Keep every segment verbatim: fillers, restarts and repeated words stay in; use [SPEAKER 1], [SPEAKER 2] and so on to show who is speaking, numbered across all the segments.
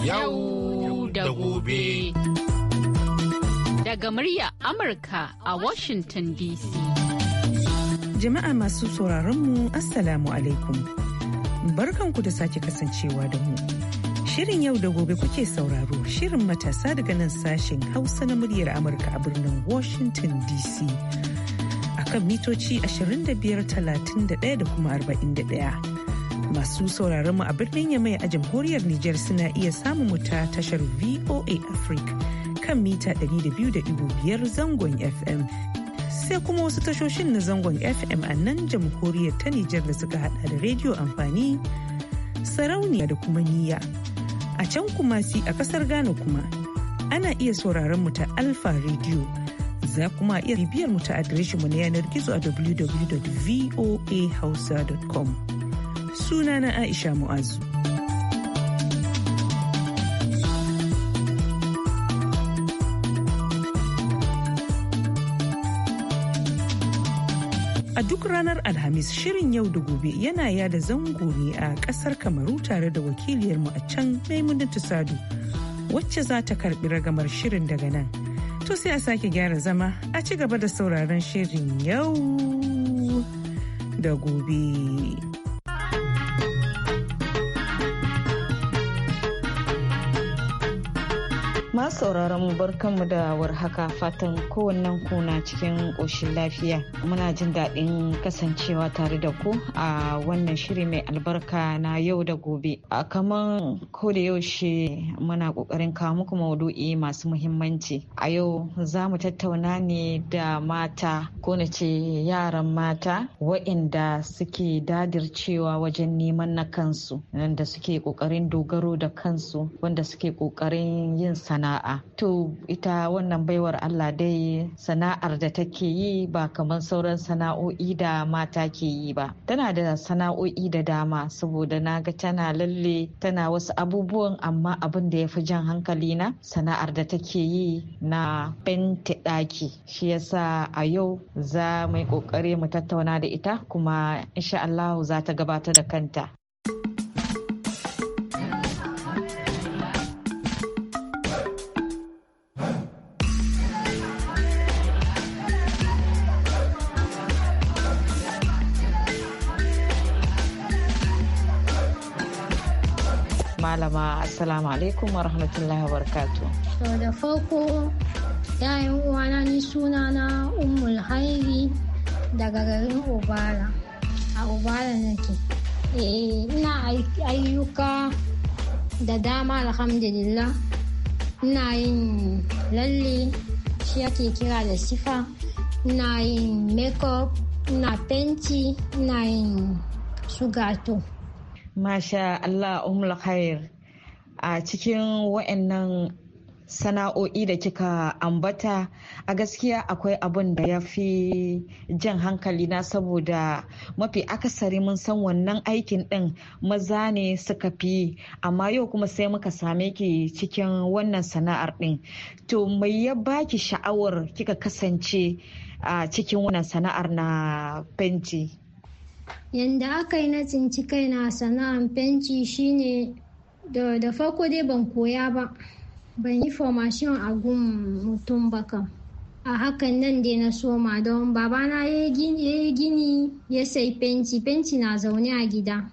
[SPEAKER 1] Yau da gobe.
[SPEAKER 2] Daga murya Amurka a Washington D C.
[SPEAKER 3] Jama'a masu sauraronmu, Assalamu alaikum. Barkanku da sake kasancewa da mu. Shirin yau da gobe kuke sauraro, shirin matasa daga nan sashen Hausa na muryar Amurka a birnin Washington D C. A kan mitoci ashirin da biyar, talatin da ɗaya da kuma arba'in da ɗaya. Masu sauraron mu a birnin Yamai a jamhuriyar Nijar suna iya samun mu ta tashar V O A Africa kan mita ɗari da biyu da ɗigo biyar zangon F M. Sai kuma wasu tashoshin na zangon F M a nan jamhuriyar ta Nijar da suka hada da rediyo amfani, sarauniya da kuma niyya. A can kuma si a kasar Ghana kuma ana iya sauraron mu ta Alpha Radio. Za kuma iya bibiyar mu ta adireshin mu na yanar gizo a w w w dot voa hausa dot com. Sunana Aisha Mu'azu. A duk ranar Alhamis shirin yau da gobe yana yada zango ne a kasar Kamaru tare da wakiliyarmu a can Maimunatu Sadu wacce za ta karbi ragamar shirin daga nan. To sai a sake gyara zama a ci gaba da sauraron shirin yau da gobe.
[SPEAKER 4] Masu sauraron mu barkanmu da warhaka, fatan kowannen ku na cikin ƙoshin lafiya. Muna jin daɗin kasancewa tare da ku a wannan shiri mai albarka na yau da gobe. A kaman ko da yaushe muna ƙoƙarin kawo muku maudu'i masu muhimmanci. A yau za mu tattauna ne da mata ko na ce yaran mata waɗanda suke dadircewa wajen neman na kansu, da suke ƙoƙarin dogaro da kansu, wanda suke ƙoƙarin yin sana'a. Sana'a. To ita wannan baiwar Allah dai sana'ar da take yi ba kamar sauran sana'o'i da mata ke yi ba. Tana da sana'o'i da dama saboda na ga tana lalle tana wasu abubuwan, amma abin da ya fi jan hankali na sana'ar da take yi na fenti ɗaki. Shi yasa a yau za mu yi ƙoƙari mu tattauna da ita kuma insha Allah za ta gabatar da kanta. Malama assalamu alaikum wa rahmatullahi wa barakatuh.
[SPEAKER 5] To da farko yayin uwana ni suna na Ummul Hairi daga garin Obala. A Obala nake. Eh ina ayyuka da dama alhamdulillah. Ina yin lalle shi ake kira da sifa. Ina yin makeup, ina fenti, ina yin sugato.
[SPEAKER 4] Masha Allah Ummul Khair, a cikin wa'annan sana'o'i da kika ambata a gaskiya akwai abin da ya fi jan hankali na, saboda mafi akasari mun san wannan aikin din maza ne suka fi, amma yau kuma sai muka same ki cikin wannan sana'ar din. To mai ya baki sha'awar kika kasance a cikin wannan sana'ar na fenti?
[SPEAKER 5] Yanda aka yi na tsinci kaina sana'an fenti shine da, da farko dai ban koya ba, ban yi formation a gun mutum ba kam. A hakan nan dai na soma don babana ya yi gini ya sai fenti, fenti na zaune a gida.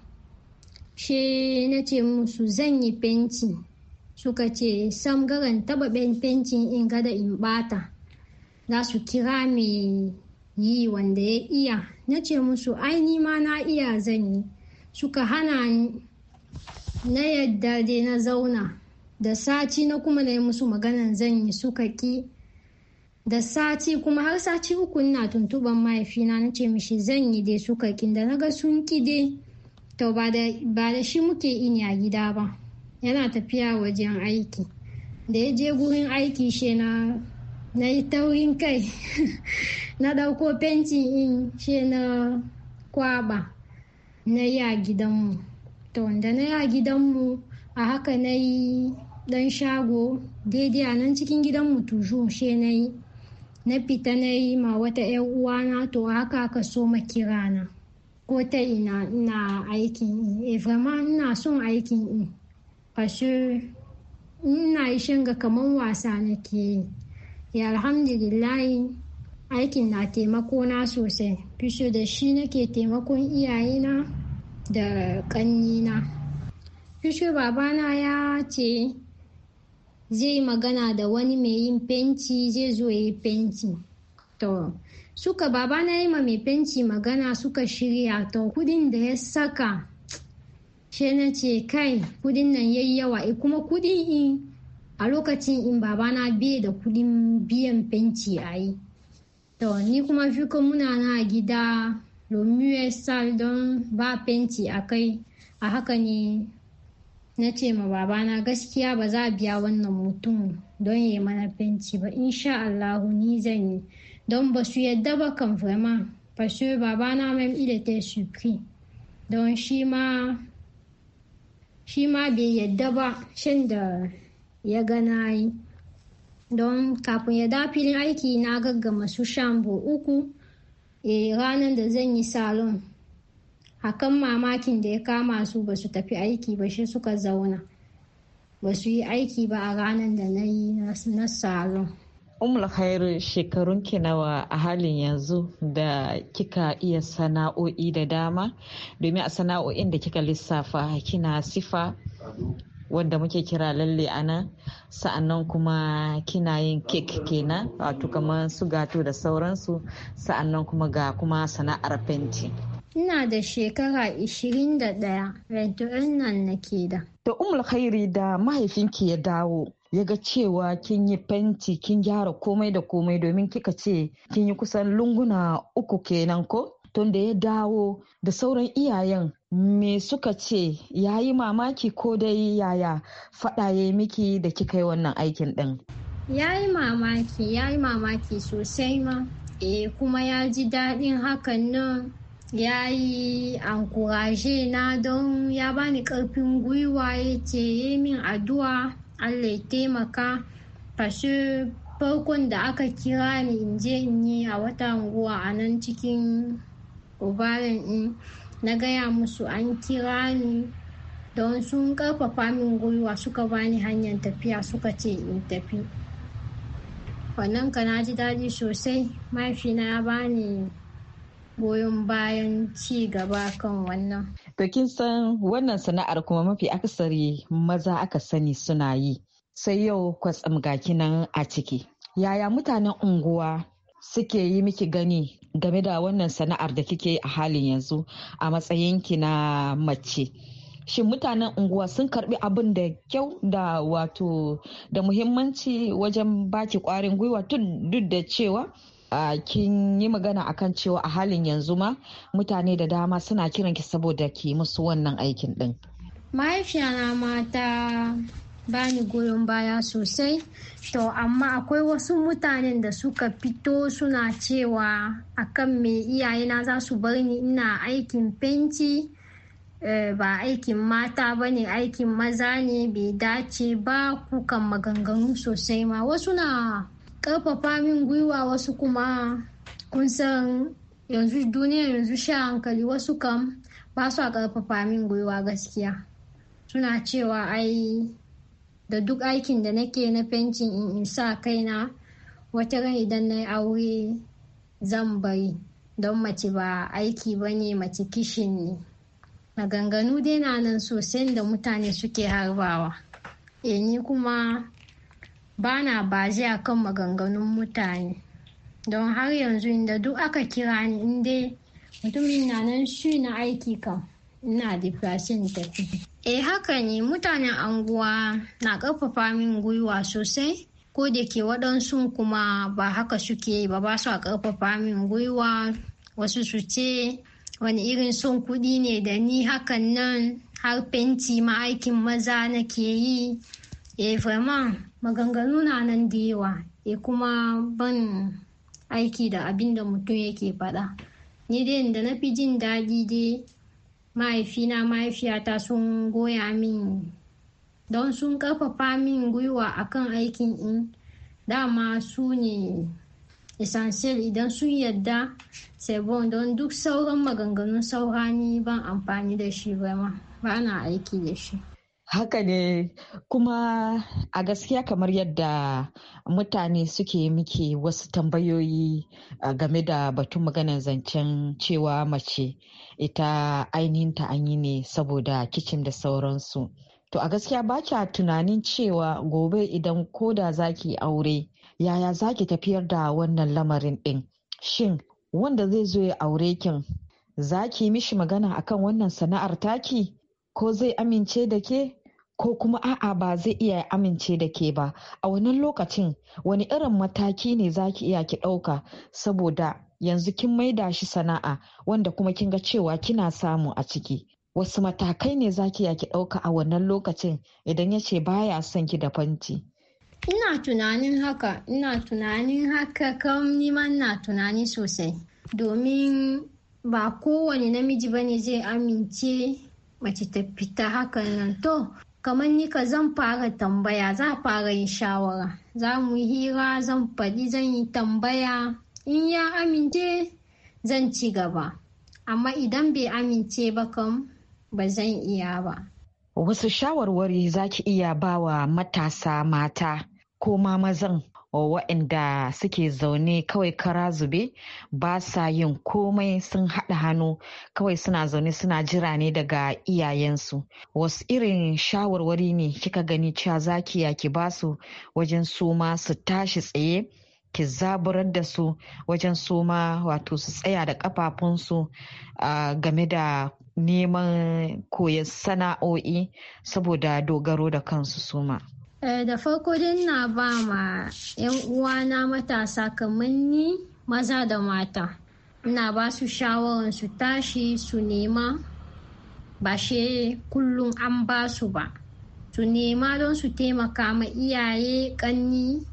[SPEAKER 5] She na ce musu zan yi fenti, suka ce sam garan taba fentin in gada in bata, za su kira mai yi wanda ya iya. Na ce musu ai ni ma na iya zan yi, suka hana ni. Na yadda dai na zauna da sati na kuma na yi musu maganan zan yi, suka ki. Da sati kuma har sati uku ina tuntuban mahaifina na ce mishi zan yi dai, suka ki. Da na ga sun ki dai, to ba da shi muke ini a gida ba, yana tafiya wajen aiki. Da ya je gurin aiki she na na yi taurin kai na dauko fentin in she na kwaba na yi a gidanmu. To da na yi a gidanmu a haka na yi dan shago daidai a nan cikin gidanmu tuju she na yi na fita na yi ma wata 'yan uwana. To haka aka so makirana ko ta ina ina aikin in. E vraiment ina son aikin in, parce ina yi shanga kamar wasa nake yi. Ya alhamdulillahi aikin na taimako na sosai. Fisho da shi nake taimakon iyayena da ƙannina. Fisho babana ya ce zai magana da wani mai yin fenti zai zo ya yi fenti. To suka babana ya yi ma mai fenti magana suka shirya. To kudin da ya saka she na ce kai kudin nan yayi yawa. E kuma kudin in a lokacin in babana bai da kudin biyan fenti a yi. To ni kuma fi muna na gida domin sal don ba fenti a kai. A haka ne na ce ma babana gaskiya ba za a biya wannan mutum don ya yi mana fenti ba. Insha Allahu ni zan yi. Don ba su yadda ba kan vraiment. Parce que babana même il était surpris. Don shi ma shi ma bai yadda ba shan da ya gana yi. Don kafin ya da filin aiki na gaggama su shambo uku e ranar da zan yi salon. Hakan mamakin da ya kama su ba su tafi aiki ba shi suka zauna. Ba su yi aiki ba a ranar da na yi na salon.
[SPEAKER 4] Ummul Khairu, shekarun ki nawa a halin yanzu da kika iya sana'o'i da dama? Domin a sana'o'in da kika lissafa kina sifa wanda muke kira lalle a nan, sa'annan kuma kina yin kek kenan wato kamar su gato da sauransu, sa'annan kuma ga kuma sana'ar fenti.
[SPEAKER 5] Ina da shekara ishirin da ɗaya, rentu'in nan nake da.
[SPEAKER 4] Da Ummul Khairi da mahaifinki ya dawo ya ga cewa kin yi fenti kin gyara komai da komai domin kika ce kin yi kusan lunguna uku kenan ko? Tun da ya dawo da sauran iyayen me suka ce, ya yi mamaki ko dai yaya faɗa ya yi miki da kika yi wannan aikin ɗin?
[SPEAKER 5] Ya yi mamaki, ya yi mamaki sosai ma. E kuma ya ji daɗin hakan nan. Ya yi ankuraje na don ya bani ƙarfin gwiwa ya ce yi min addu'a Allah ya taimaka. Fashe farkon da aka kira ni in je in yi a wata unguwa a nan cikin Obaran in na gaya musu an kira ni don sun karfafa min gwiwa suka bani hanyar tafiya suka ce in tafi. Wannan ka na ji daɗi sosai. Mahaifina ya bani goyon bayan ci gaba kan wannan.
[SPEAKER 4] To kin san wannan sana'ar kuma mafi akasari maza aka sani suna yi. Sai yau kwatsam ga kinan a ciki. Yaya mutanen unguwa suke yi miki gani game da wannan sana'ar da kike a halin yanzu a matsayinki na mace? Shin mutanen unguwa sun karbi abin da kyau da wato da muhimmanci wajen baki kwarin gwiwa duk da cewa Uh, kin yi magana akan cewa a halin yanzu ma mutane da dama suna kiranki saboda ki musu wannan aikin din?
[SPEAKER 5] Mahaifiyana ma ta bani goyon baya sosai. To amma akwai wasu mutanen da suka fito suna cewa akan me iyayena za su bar ni ina aikin fenti. Uh, ba aikin mata ba ne, aikin maza ne, bai dace ba. Kukan maganganu sosai ma. Wasu na karfafa min gwiwa, wasu kuma kun san yanzu duniya yanzu sha hankali, wasu kam ba su a karfafa min gwiwa gaskiya. Suna cewa ai da duk aikin da nake na fentin in in sa kaina wata ran idan na yi aure zan bari don mace ba aiki ba ne, mace kishin ne. Maganganu dai na nan sosai da mutane suke harbawa. E ni kuma ba na baje a kan maganganun mutane don har yanzu inda duk aka kira ni inda mutumin na nan shi na aiki kan ina da fashin tafi. Eh haka ne, mutanen anguwa na ƙarfafa min gwiwa sosai, ko da ke waɗansu kuma ba haka suke yi ba, ba su a ƙarfafa min gwiwa. Wasu su ce wani irin son kuɗi ne da ni hakan nan, har fenti ma aikin maza nake yi. Eh vraiment maganganu na nan da yawa. E kuma ban aiki da abin da mutum yake faɗa. Ni dai da na fi jin daɗi dai mahaifina mahaifiyata sun goya min don sun ƙarfafa min gwiwa akan aikin in. Dama su ne essential, idan sun yadda sai bon, don duk sauran maganganun saurani ban amfani da shi ba ma, ba na aiki da shi.
[SPEAKER 4] Haka ne, kuma a gaskiya kamar yadda mutane suke miki wasu tambayoyi game da batun maganar zancen cewa mace ita ainihinta an yi ne saboda kicin da sauransu. To a gaskiya ba kya tunanin cewa gobe idan koda zaki aure yaya zaki tafiyar da wannan lamarin din? Shin wanda zai zo ya aure kin zaki mishi magana akan wannan sana'ar taki? Ko zai amince da ke ko kuma a'a ba zai iya amince da ke ba? A wannan lokacin wani irin mataki ne zaki iya ki ɗauka, saboda yanzu kin maida shi sana'a wanda kuma kin ga cewa kina samu a ciki. Wasu matakai ne zaki iya ki ɗauka a wannan lokacin idan ya ce baya son ki da fanti?
[SPEAKER 5] Ina tunanin haka, ina tunanin haka kam nima ina tunani sosai, domin ba kowane namiji bane zai amince mace ta fita hakan nan. To kamar ni ka zan fara tambaya, za fara yin shawara, za mu yi hira, zan faɗi, zan yi tambaya, in ya amince zan ci gaba, amma idan bai amince ba kam ba zan iya ba.
[SPEAKER 4] Wasu shawarwari zaki iya bawa matasa mata ko ma mazan waɗanda suke zaune kawai kara zube, ba sa yin komai, sun haɗa hannu kawai suna zaune suna jira ne daga iyayensu? Wasu irin shawarwari ne kika gani cewa zaki ya ki basu wajen su ma su tashi tsaye, ki zaburar da su wajen su ma wato su tsaya da kafafunsu game da neman koyon sana'o'i saboda dogaro da kansu su ma?
[SPEAKER 5] Da farko dai na ba ma 'yan uwana matasa kamar ni, maza da mata, ina ba su shawarar su tashi su nema, ba she kullum an ba su ba, su nema don su taimaka ma iyaye, kanni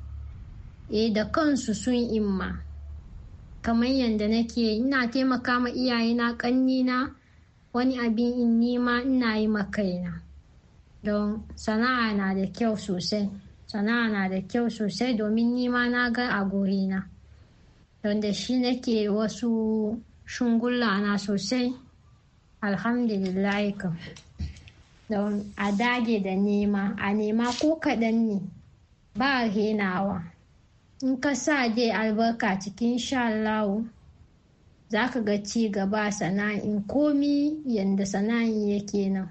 [SPEAKER 5] e da kansu sun imma. Kamar yadda nake ina taimaka ma iyaye na, kanni na, wani abin in nima ina yi ma kaina. Don sana'a na da kyau sosai, sana'a na da kyau sosai domin nima na ga a gorina, don da shi nake wasu shungulla na sosai, alhamdulillah kam. Don a dage da nema, a nema ko kaɗan ne, ba renawa. In ka sa dai albarka cikin sha Allah za ka ga ci gaba sana'in, komi yanda sana'in yake nan.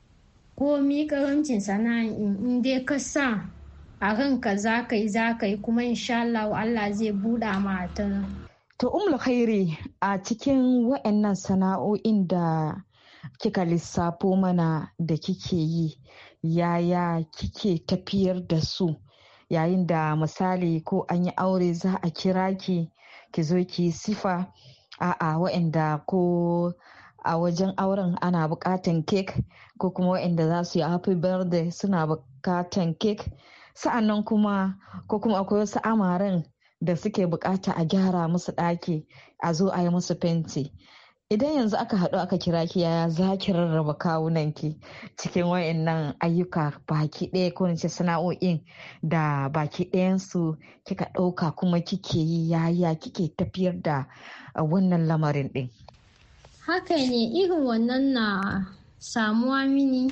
[SPEAKER 5] Komi karancin sana'in in dai ka sa a ranka za ka yi za ka yi, kuma insha Allah Allah zai buɗa ma ta.
[SPEAKER 4] To Ummul Khairi, a cikin waɗannan sana'o'in da kika lissafo mana da kike yi, yaya kike tafiyar da su? Yayin da misali ko an yi aure za a kira ki ki zo ki sifa, a'a waɗanda ko a wajen auren ana bukatan kek, ko kuma waɗanda za su yi happy birthday suna bukatan kek, sa'annan kuma ko kuma akwai wasu amaren da suke bukata a gyara musu ɗaki, a zo a yi musu fenti. Idan yanzu aka haɗu aka kira ki, yaya za ki rarraba kawunan ki cikin wayannan ayyuka baki ɗaya, ko nace sana'o'in da baki ɗayansu kika ɗauka kuma kike yi, yaya kike tafiyar da wannan lamarin ɗin?
[SPEAKER 5] Haka ne, irin wannan na samuwa mini,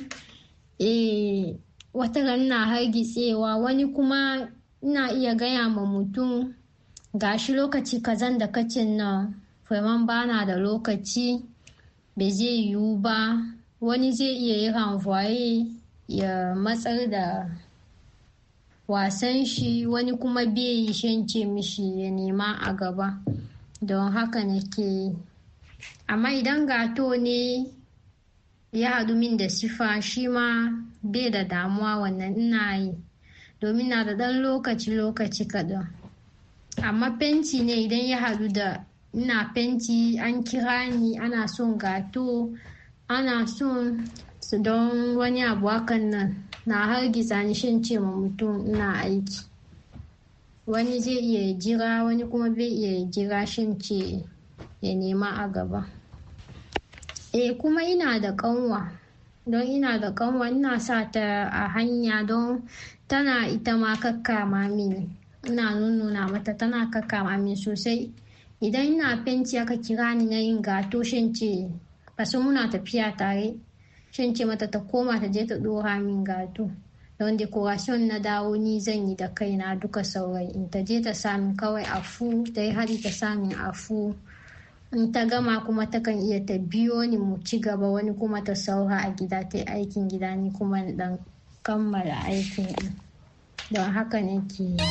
[SPEAKER 5] eh wata ran na hargitsewa, wani kuma ina iya gaya ma mutum gashi lokaci kazan da kacin nan faman bana da lokaci, bai zai yiwu ba. Wani zai iya yi ranvoye ya matsar da wasan shi, wani kuma bai yi shance mishi ya nema a gaba. Don haka nake, amma idan gato ne ya haɗu min da sifa, shi ma bai da damuwa, wannan ina yi domin na da ɗan lokaci-lokaci kaɗan. Amma fenti ne idan ya haɗu da ina fenti, an kira ni ana son gato, ana son su don wani abu hakan nan, na hargitsa ni shan ce ma mutum ina aiki. Wani zai iya jira, wani kuma bai iya jira, shan ce ya nema a gaba. Eh kuma ina da kanwa, don ina da kanwa ina sa ta a hanya, don tana ita ma kakkama mini, ina nuna mata tana kakkama mini sosai. Idan ina fenti aka kira ni na yin gato, shan ce basu muna tafiya tare, shin ce mata ta koma ta je ta ɗora min gato. Don decoration na dawo ni zan yi da kaina duka sauran, in ta je ta samin kawai afu ta yi hari ta samin afu, in ta gama kuma takan iya ta biyo ni mu ci gaba, wani kuma ta saura a gida ta yi aikin gida, ni kuma dan kammala aikin don haka nake yi.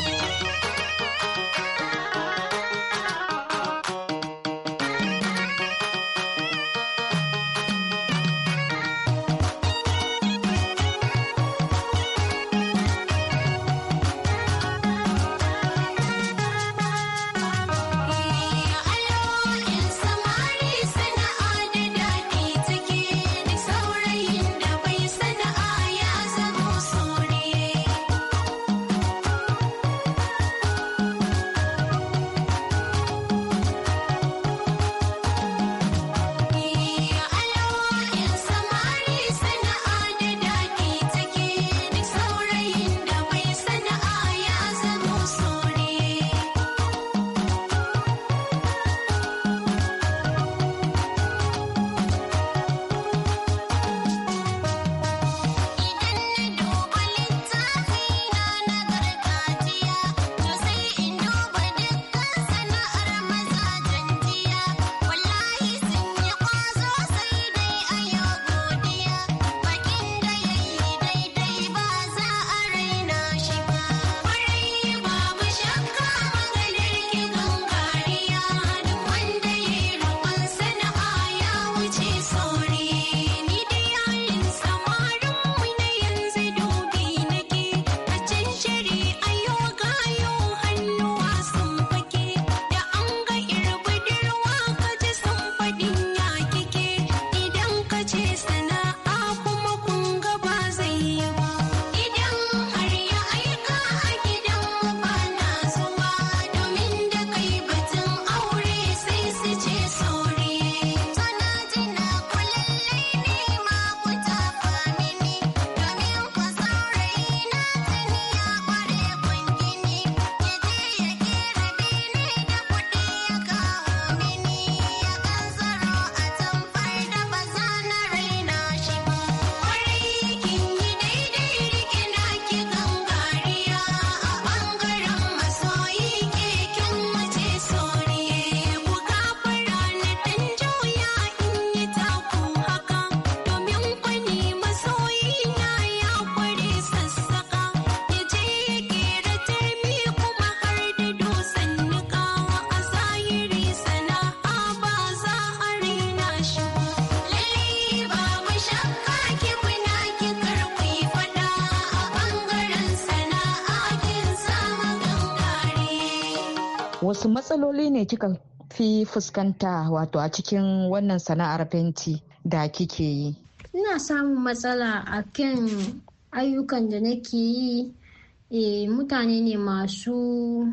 [SPEAKER 4] Wasu matsaloli ne kika fi fuskanta wato a cikin wannan sana'ar fenti da kike yi?
[SPEAKER 5] Ina samun matsala a kan ayyukan da nake yi. E, mutane ne masu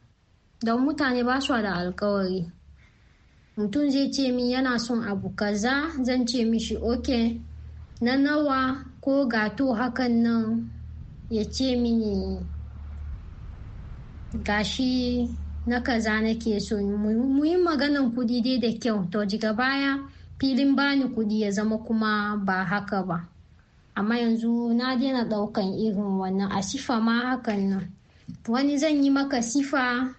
[SPEAKER 5] da mutane ba su da alkawari. Mutum zai ce min yana son abu kaza, zan ce mishi ok na nawa ko gato hakan nan, ya ce mini gashi na kaza nake so. Mu yi maganan kudi dai da kyau, to daga baya filin bani kudi ya zama kuma ba haka ba. Amma yanzu na daina daukan irin wannan a sifa ma hakan nan. Wani zan yi maka sifa,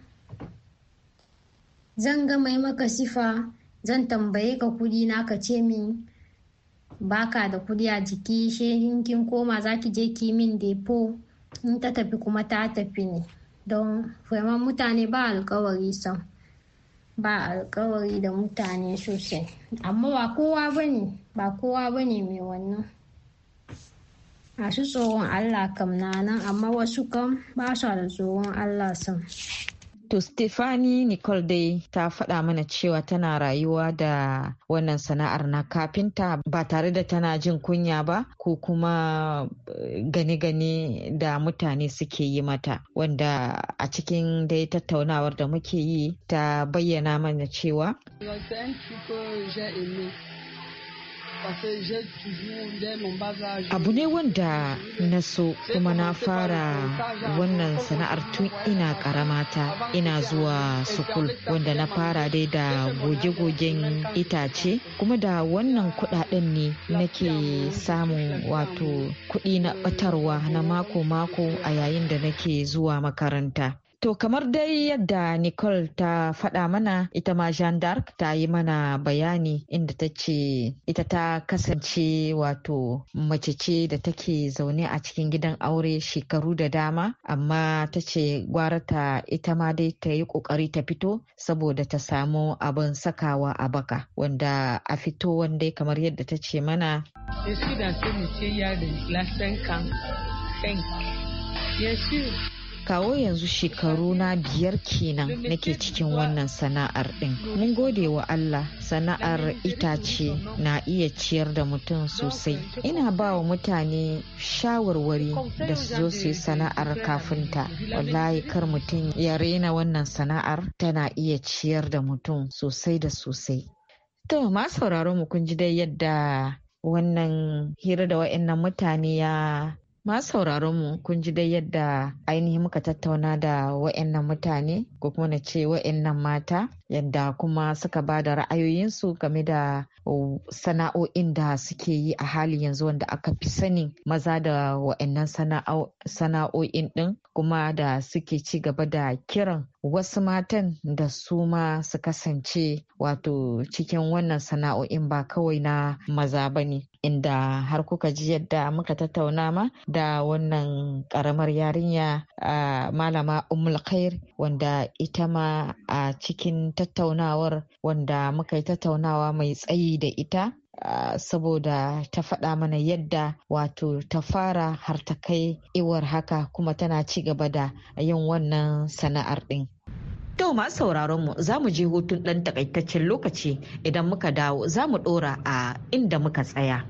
[SPEAKER 5] zan ga mai maka sifa, zan tambaye ka kudi na ka ce min baka da kudi a jiki, shehin kin koma zaki je ki min depo, in ta tafi kuma ta tafi ne. Don vraiment mutane ba alkawari sam, ba alkawari da mutane sosai. Amma ba kowa bane, ba kowa bane mai wannan. Masu tsoron Allah kam na nan, amma wasu kam ba su da tsoron Allah sam.
[SPEAKER 4] To Stephanie Nicole dai ta faɗa mana cewa tana rayuwa da wannan sana'ar na kafinta ba tare da tana jin kunya ba ko kuma gane-gane da mutane suke yi mata, wanda a cikin dai tattaunawar da muke yi ta bayyana mana cewa Abu ne wanda na so kuma na fara wannan sana'ar tun ina karamata, ina zuwa sukul wanda na fara dai da goge-gogen itace, kuma da wannan kudaden ne nake samun wato kudi na batarwa na mako-mako a yayin da nake zuwa makaranta. To kamar dai yadda Nicole ta faɗa mana, ita ma Jeanne d'Arc ta yi mana bayani inda ta ce ita ta kasance wato mace ce da take zaune a cikin gidan aure shekaru da dama, amma ta ce gwarata ita ma dai ta yi ƙoƙari ta fito saboda ta samu abin sakawa a baka, wanda a fito wanda kamar yadda ta ce mana. Kawo yanzu shekaru na biyar kenan nake cikin wannan sana'ar din. Mun gode wa Allah, sana'ar itace na iya ciyar da mutum sosai. Ina ba wa mutane shawarwari da su zo su yi sana'ar kafinta. Wallahi kar mutum ya rena wannan sana'ar, tana iya ciyar da mutum sosai da sosai. To ma sauraron mu kun ji dai yadda wannan hira da wa'annan mutane ya Masu sauraron mu kun ji dai yadda ainihin muka tattauna da wa'annan mutane ko kuma na ce wa'annan mata, yadda kuma suka ba da ra'ayoyinsu game da sana'o'in da suke yi a hali yanzu, wanda aka fi sanin maza da wa'annan sana'o'in din, kuma da suke ci gaba da kiran wasu matan da su ma su kasance wato cikin wannan sana'o'in ba kawai na maza ba ne. Inda har kuka ji yadda muka tattauna ma da wannan karamar yarinya a malama Ummul Khair, wanda ita ma a cikin tattaunawar wanda muka yi tattaunawa mai tsayi da ita, Uh, saboda ta faɗa mana yadda wato ta fara har ta kai iwar haka, kuma tana ci gaba da yin wannan sana'ar ɗin. To masu sauraron mu za mu je hutun ɗan takaitaccen lokaci, idan muka dawo za mu ɗora a inda muka tsaya.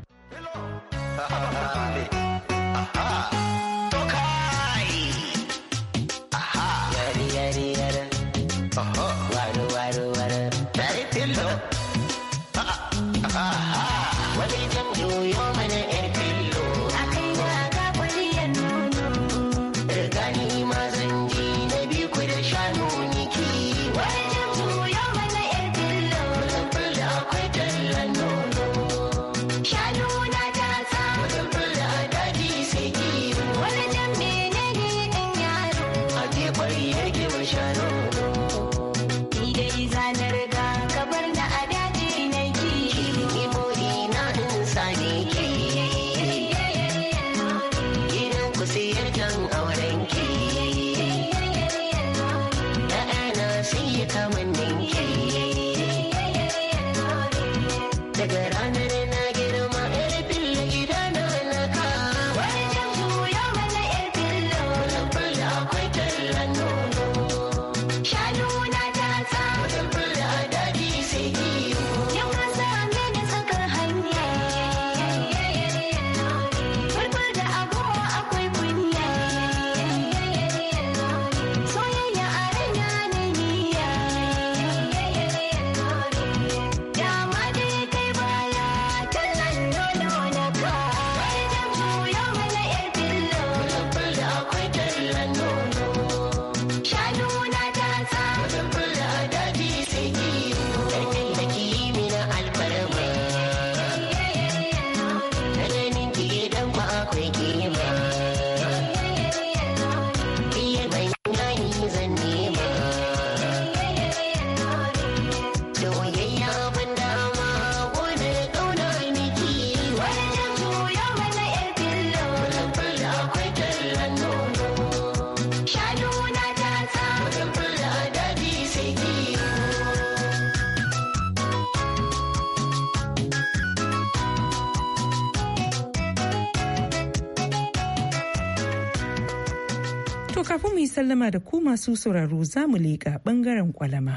[SPEAKER 3] To kafin mu yi sallama da ku masu sauraro, za mu leƙa ɓangaren kwalama.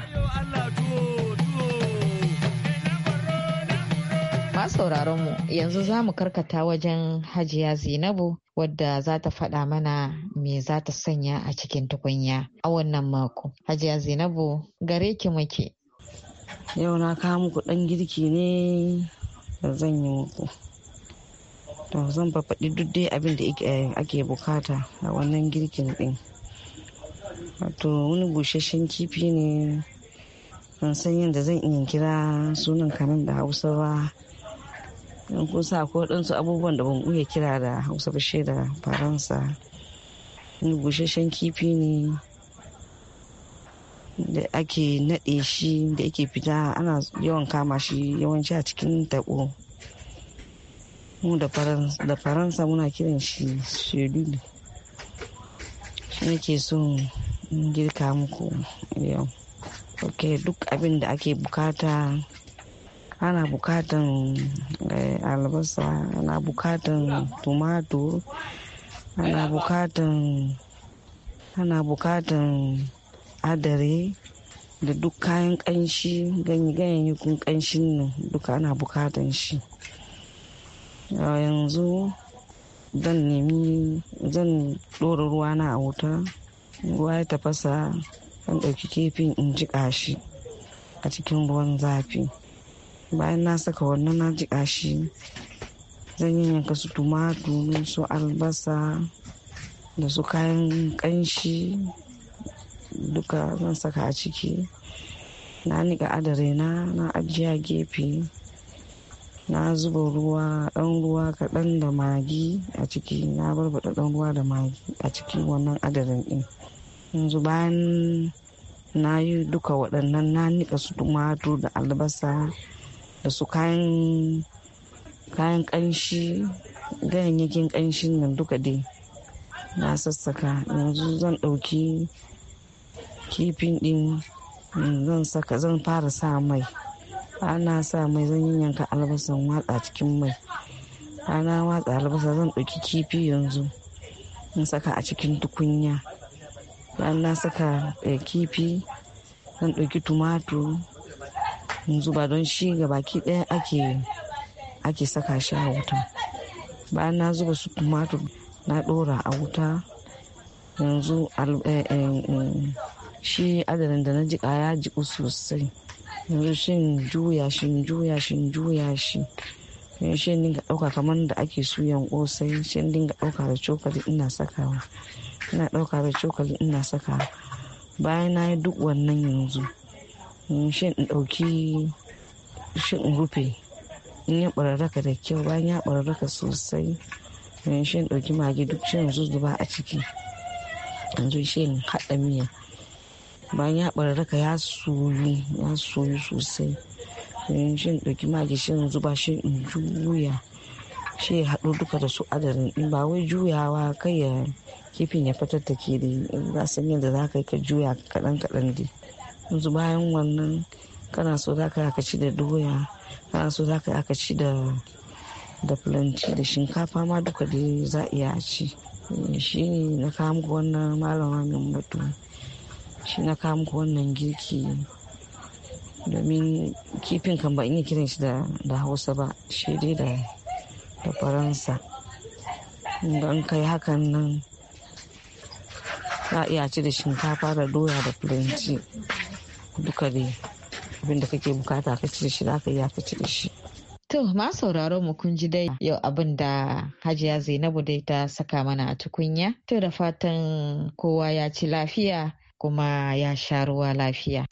[SPEAKER 4] Masu sauraron mu yanzu za mu karkata wajen Hajiya Zainabu, wadda za ta faɗa mana me za ta sanya a cikin tukunya a wannan mako. Hajiya Zainabu, gare ki muke.
[SPEAKER 1] Yau na kawo muku ɗan girki ne da zan yi muku. To zan faɗi duk dai abin da ake bukata a wannan girkin ɗin. Wato wani busasshen kifi ne, ban san yadda zan iya kira sunan kanan da Hausa ba. In kusa ko waɗansu abubuwan da ban iya kira da Hausa ba shi da Faransa. Wani busasshen kifi ne da ake naɗe shi, da ake fita, ana yawan kama shi yawanci a cikin taɓo. Mu da Faransa muna kiran shi sheduli. Shi nake so in girka muku yau. Ok, duk abin da ake bukata, ana bukatan albasa, ana bukatan tumatur, ana bukatan ana bukatan adare da duk kayan kanshi, ganyayyakin kanshin nan duka ana bukatan shi. Yanzu zan nemi zan ɗora ruwa na a wuta, ruwa ya tafasa, zan ɗauki kifin in jiƙa shi a cikin ruwan zafi. Bayan na saka wannan na jiƙa shi, zan yanka su tumatur, su albasa da su kayan ƙanshi duka zan saka a ciki. Na niƙa adare na na ajiye a gefe. Na zuba ruwa, ɗan ruwa kaɗan da magi a ciki. Na barbaɗa ɗan ruwa da magi a cikin wannan adaren ɗin. Yanzu bayan na yi duka waɗannan, na niƙa su tumatur da albasa da su kayan kayan ƙanshi, ganyayyakin ƙanshin nan duka dai na sassaka. Yanzu zan ɗauki kifin ɗin, zan saka zan fara sa mai. Ana sa mai, zan yanka albasan watsa cikin mai. Ana watsa albasa, zan ɗauki kifi yanzu in saka a cikin tukunya. Bayan na saka kifi, zan ɗauki tumatur in zuba, don shi ga baki ɗaya ake ake saka shi a wuta. Bayan na zuba su tumatur na ɗora a wuta. Yanzu shi adadin da na jiƙa ya jiƙu sosai. Yanzu shin juya shi juya shi juya shi shi dinga ɗauka kamar da ake suyan ƙosai. Shi dinga ɗauka da cokali ina sakawa, ina ɗauka da cokali ina sakawa. Bayan na yi duk wannan yanzu shi in ɗauki shi in rufe, in ya ɓararraka da kyau. Bayan ya ɓararraka sosai, shi in ɗauki magi duk shi yanzu zuba a ciki. Yanzu shi in haɗa miya. Bayan ya ɓararraka ya soyu ya soyu sosai, shi in ɗauki magi shi in zuba, shi in juya shi ya haɗu duka da su adarin ɗin. Ba wai juyawa kai ya kifin ya fitar da ke da za san yadda za ka yi ka juya kaɗan kaɗan dai. Yanzu bayan wannan kana so za ka yi ci da doya, kana so za ka yi ci da da plantain da shinkafa ma duka dai za a iya ci. Shi ne na kawo muku wannan malama min batu, shi na kawo muku wannan girki. Domin kifin kan ba in yi kiran shi da Hausa ba, shi dai da da Faransa. Don kai hakan nan za a iya ci da shinkafa da doya da plantain duka dai. Abin da kake bukata ka ci da shi za ka iya ka ci da shi.
[SPEAKER 4] To ma sauraron mu kun ji dai yau abin da Hajiya Zainabu dai ta saka mana a tukunya. To da fatan kowa ya ci lafiya kuma ya sha ruwa lafiya.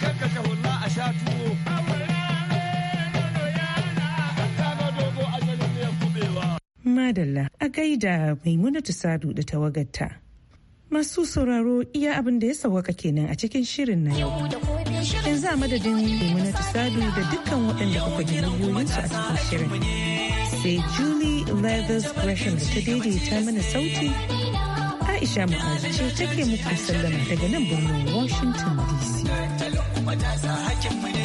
[SPEAKER 3] Madalla a gaida Maimunatu Sadu da tawagarta. Masu sauraro iya abin da ya sawaka kenan a cikin shirin na yau. Yanzu a madadin Maimunatu Sadu da dukkan waɗanda kuka ji muryoyinsu a cikin shirin. Sai Julie Leathers Gresham da ta daidaita mana sauti. Aisha Mu'azu ce take muku sallama daga nan birnin Washington D C.